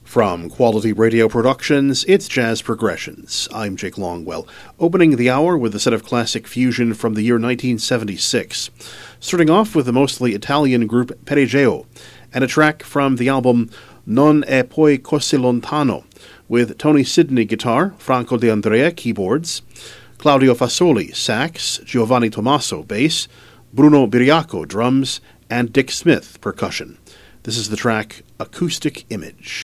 From Quality Radio Productions, it's Jazz Progressions. I'm Jake Longwell, opening the hour with a set of classic fusion from the year 1976. Starting off with the mostly Italian group Perigeo, and a track from the album Non è poi così lontano, with Tony Sidney guitar, Franco De Andrea keyboards, Claudio Fasoli sax, Giovanni Tommaso bass, Bruno Biriaco drums, and Dick Smith percussion. This is the track Acoustic Image.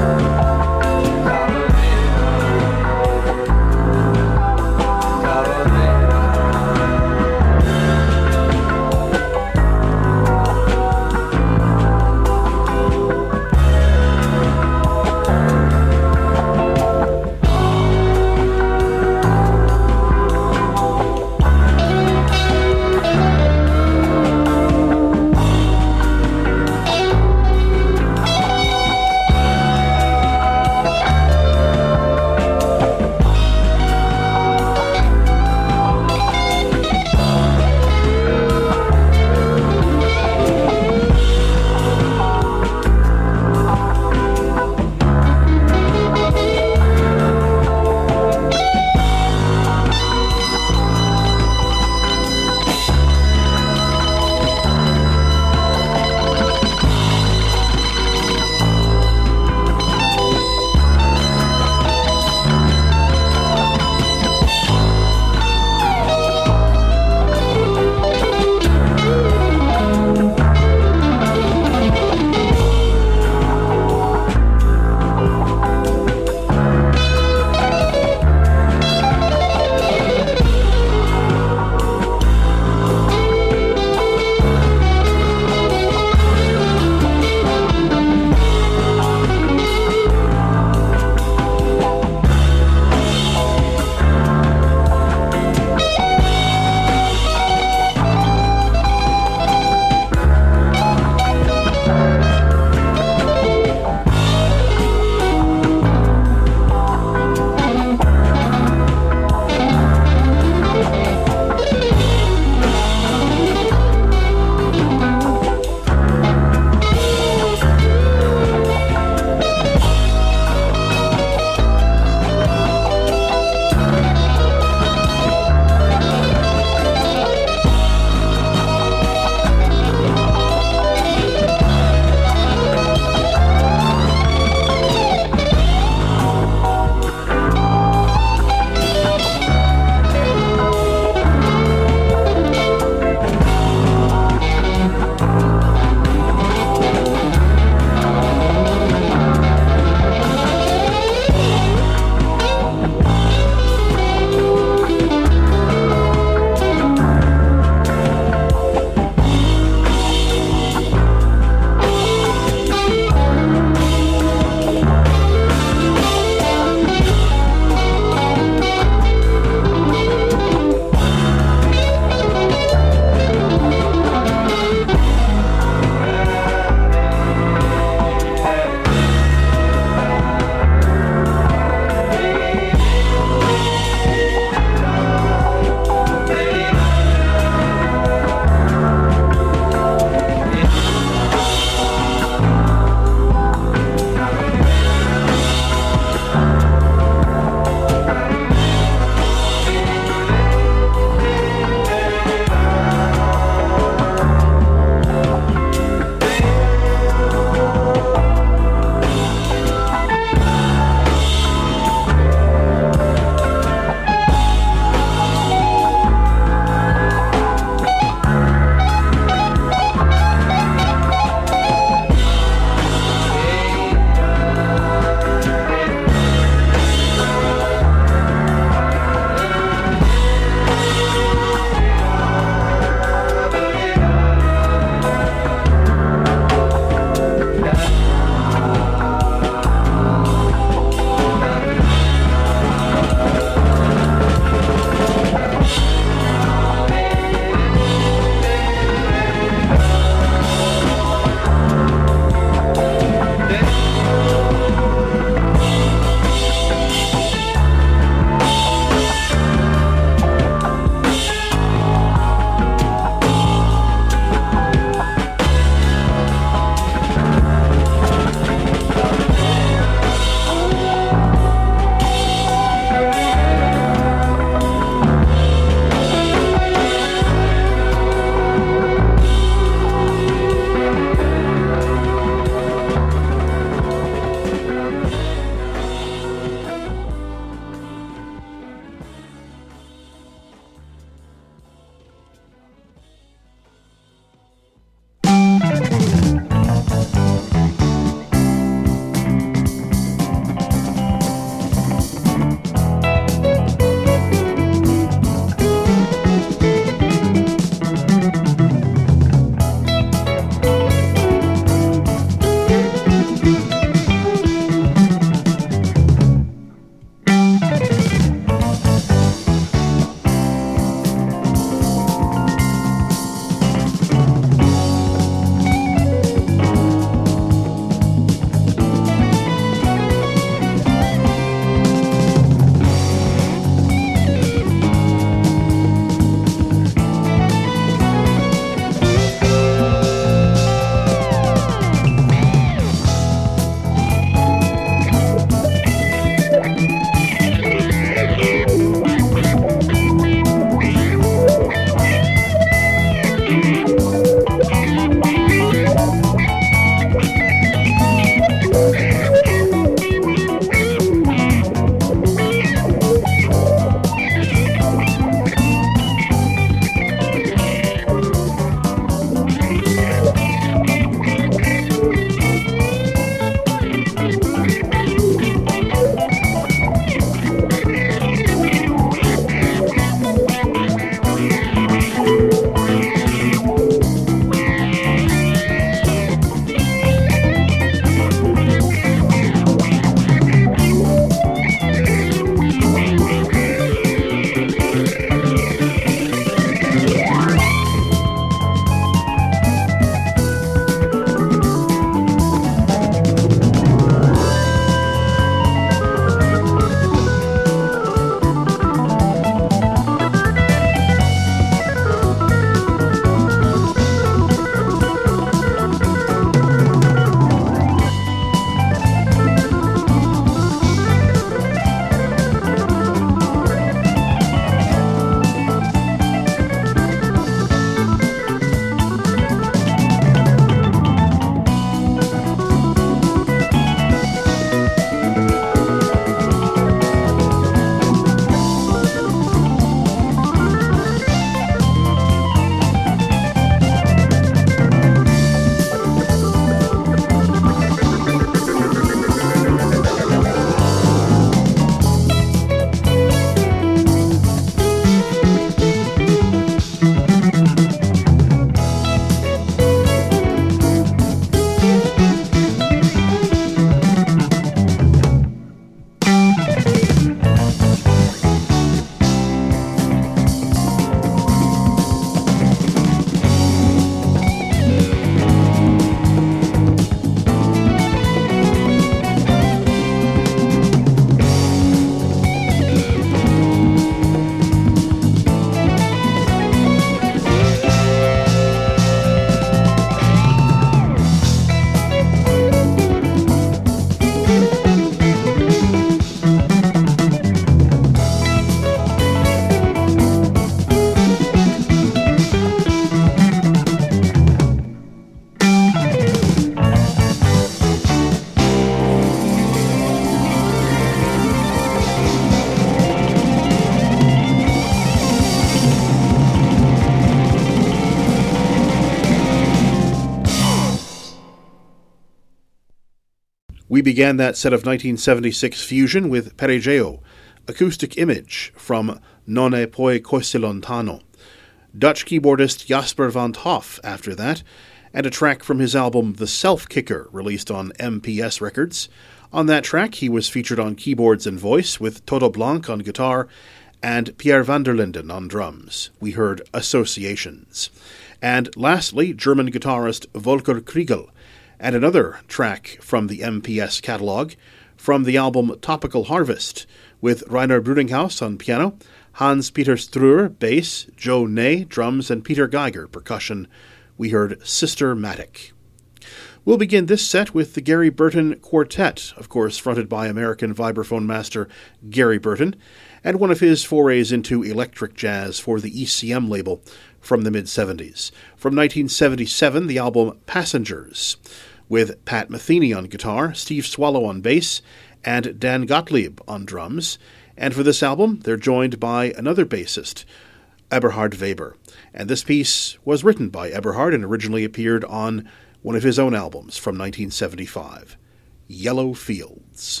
We began that set of 1976 fusion with Perigeo, Acoustic Image from Non è poi così lontano, Dutch keyboardist Jasper van 't Hoff after that, and a track from his album The Self Kicker, released on MPS Records. On that track, he was featured on keyboards and voice with Toto Blanc on guitar and Pierre van der Linden on drums. We heard Associations. And lastly, German guitarist Volker Kriegel, and another track from the MPS catalog from the album Topical Harvest, with Rainer Brudinghaus on piano, Hans-Peter Struer, bass, Joe Ney, drums, and Peter Geiger, percussion. We heard Sister-Matic. We'll begin this set with the Gary Burton Quartet, of course fronted by American vibraphone master Gary Burton, and one of his forays into electric jazz for the ECM label from the mid-70s. From 1977, the album Passengers, with Pat Metheny on guitar, Steve Swallow on bass, and Dan Gottlieb on drums. And for this album, they're joined by another bassist, Eberhard Weber. And this piece was written by Eberhard and originally appeared on one of his own albums from 1975, Yellow Fields.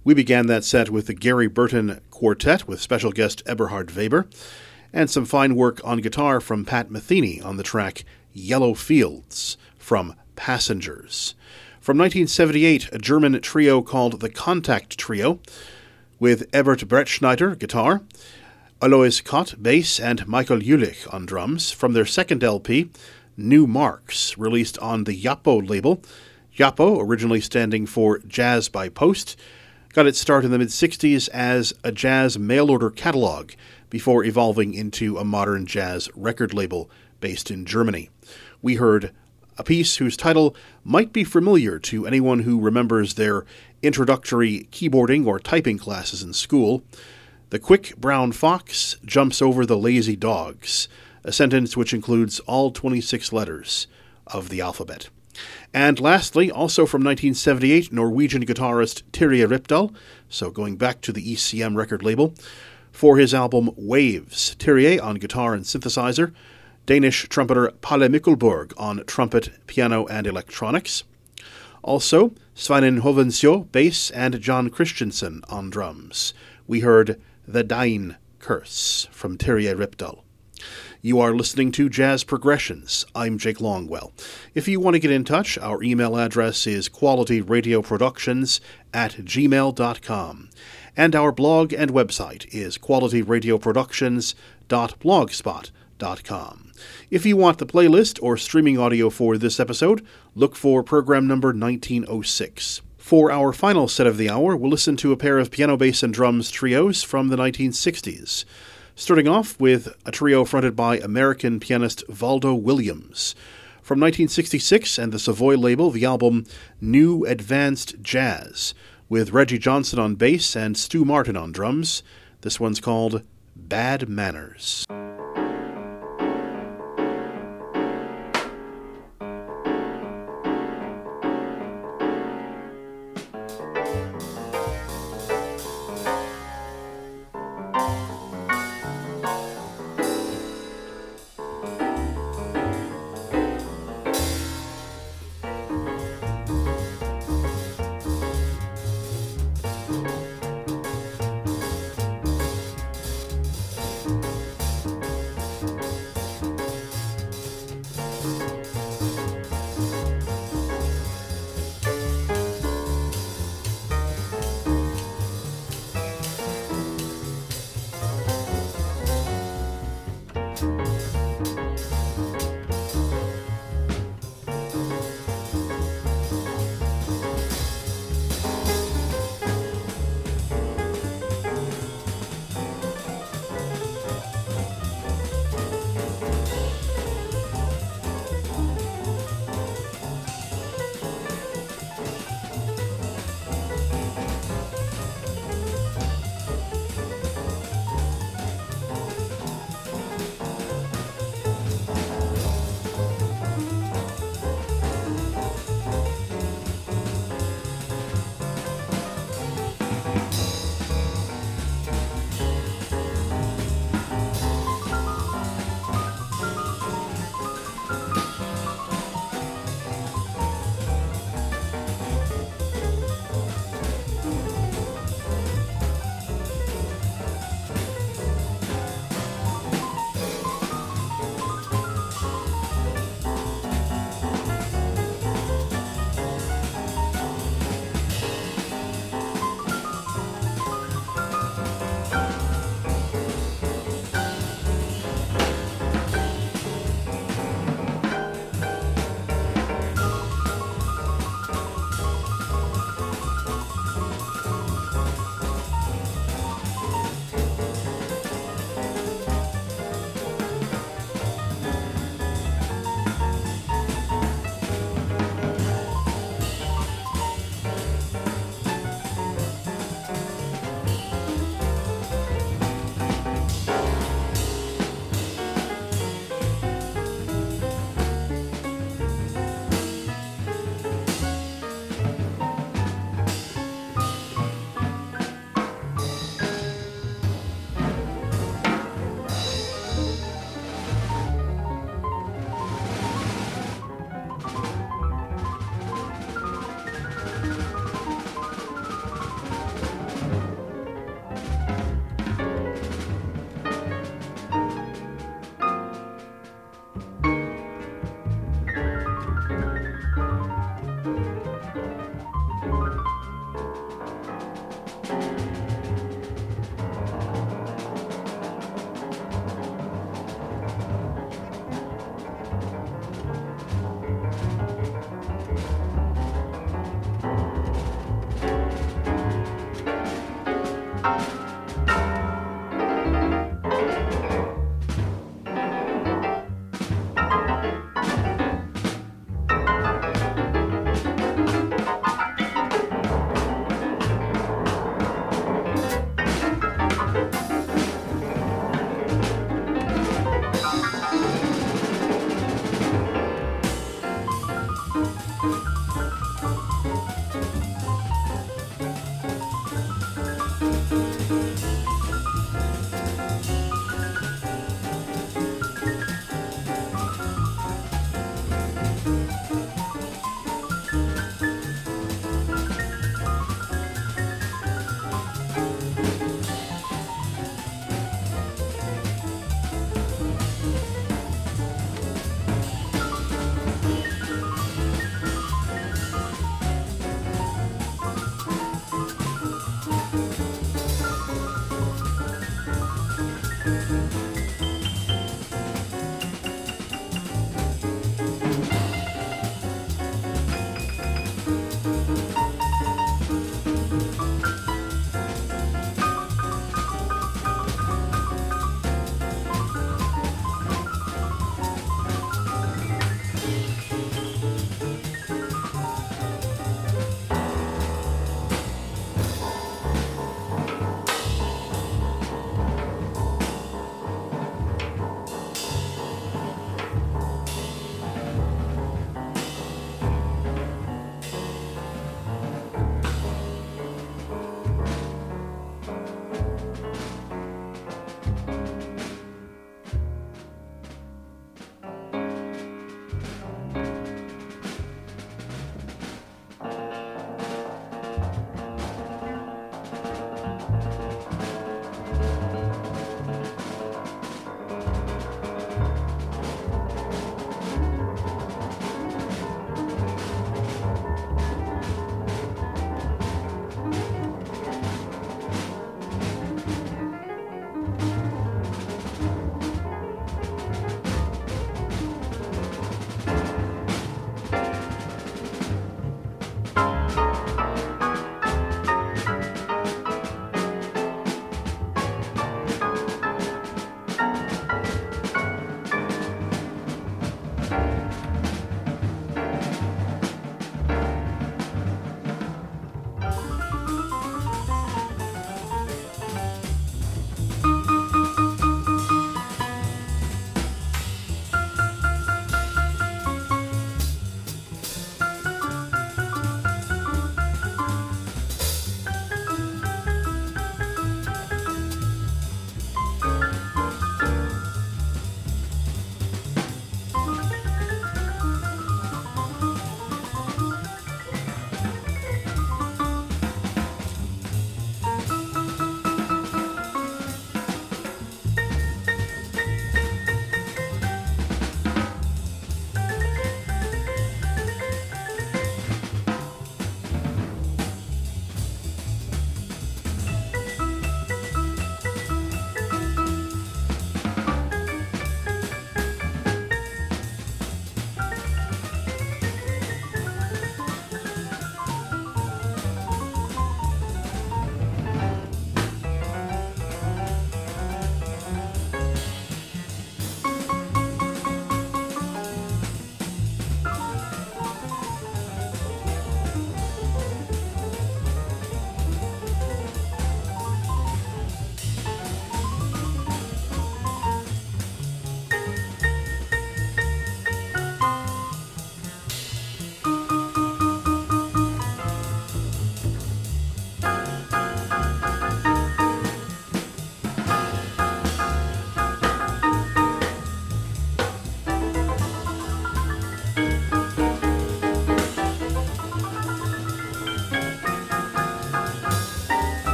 We began that set with the Gary Burton Quartet with special guest Eberhard Weber, and some fine work on guitar from Pat Metheny on the track Yellow Fields from Passengers. From 1978, a German trio called the Contact Trio, with Ebert Brettschneider, guitar, Alois Kott, bass, and Michael Jülich on drums, from their second LP, New Marks, released on the Yappo label. Yappo, originally standing for Jazz by Post, got its start in the mid-60s as a jazz mail-order catalog before evolving into a modern jazz record label based in Germany. We heard a piece whose title might be familiar to anyone who remembers their introductory keyboarding or typing classes in school. The quick brown fox jumps over the lazy dogs, a sentence which includes all 26 letters of the alphabet. And lastly, also from 1978, Norwegian guitarist Terje Rypdal, so going back to the ECM record label, for his album Waves. Terje on guitar and synthesizer, Danish trumpeter Palle Mikkelborg on trumpet, piano, and electronics. Also, Sveinung Hovensjö, bass, and John Christensen on drums. We heard The Dain Curse from Terje Rypdal. You are listening to Jazz Progressions. I'm Jake Longwell. If you want to get in touch, our email address is qualityradioproductions@gmail.com. And our blog and website is qualityradioproductions.blogspot.com. If you want the playlist or streaming audio for this episode, look for program number 1906. For our final set of the hour, we'll listen to a pair of piano, bass, and drums trios from the 1960s. Starting off with a trio fronted by American pianist Valdo Williams. From 1966 and the Savoy label, the album New Advanced Jazz, with Reggie Johnson on bass and Stu Martin on drums. This one's called Bad Manners.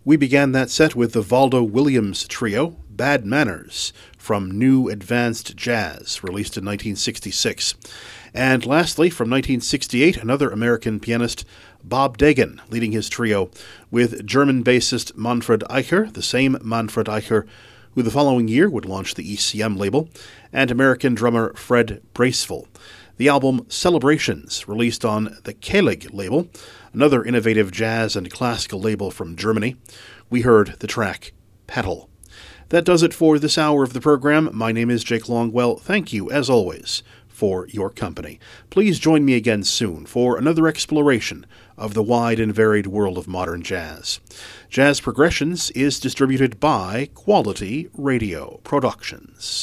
We began that set with the Valdo Williams Trio, Bad Manners, from New Advanced Jazz, released in 1966. And lastly, from 1968, another American pianist, Bob Dagan, leading his trio with German bassist Manfred Eicher, the same Manfred Eicher who the following year would launch the ECM label, and American drummer Fred Braceville. The album Celebrations, released on the Kelig label, another innovative jazz and classical label from Germany. We heard the track Petal. That does it for this hour of the program. My name is Jake Longwell. Thank you, as always, for your company. Please join me again soon for another exploration of the wide and varied world of modern jazz. Jazz Progressions is distributed by Quality Radio Productions.